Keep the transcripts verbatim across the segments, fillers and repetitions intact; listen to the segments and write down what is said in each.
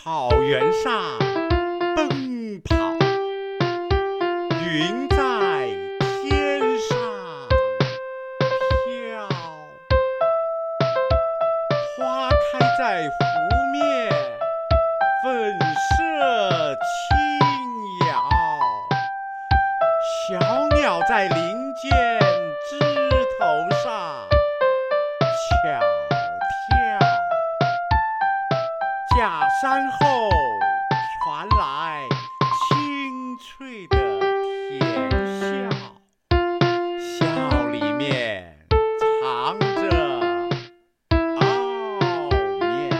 草原上奔跑，云在天上飘，花开在湖面，粉色轻摇，小鸟在林间枝头上悄跳，假山后传来清脆的甜笑，笑里面藏着奥妙，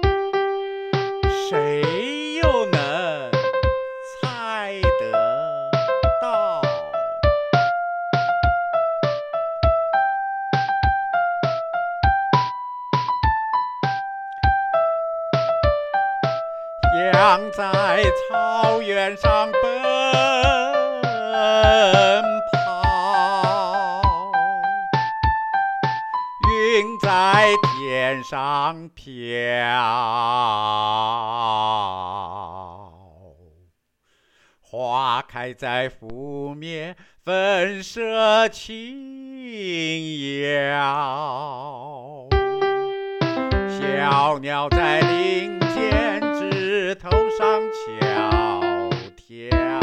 谁又能猜得到？羊在草原上奔跑，云在天上飘，花开在湖面，粉色轻摇，小鸟在林间枝头上悄跳，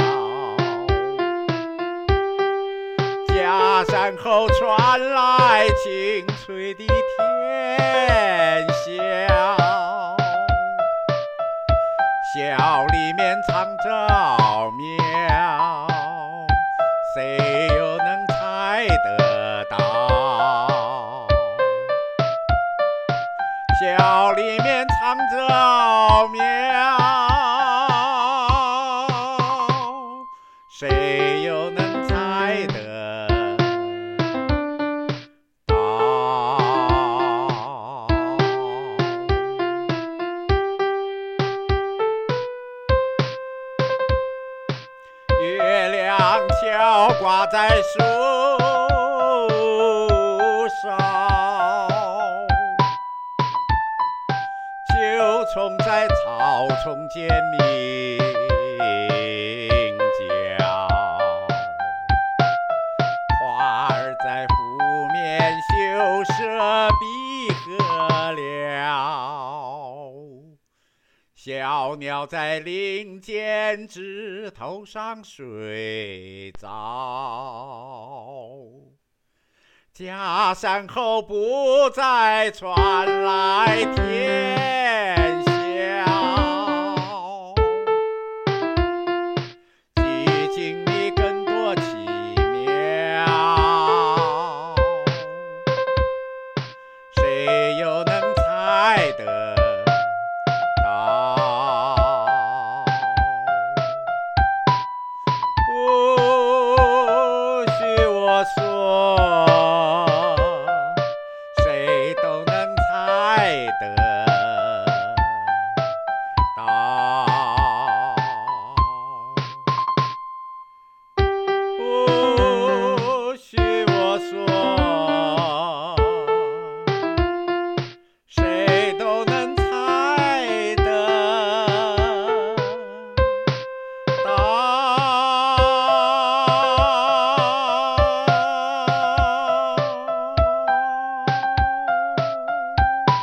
假山后传来清脆的甜笑，笑里面藏着奥妙，谁又能猜得到？笑里面藏着奥妙，谁又能猜得到？月亮敲挂在树梢，秋虫在草丛间鸣叫，花儿在湖面羞涩闭合了，小鸟在林间枝头上睡着，假山后不再传来甜笑，寂静里更多奇妙，谁又能猜得到？不许我说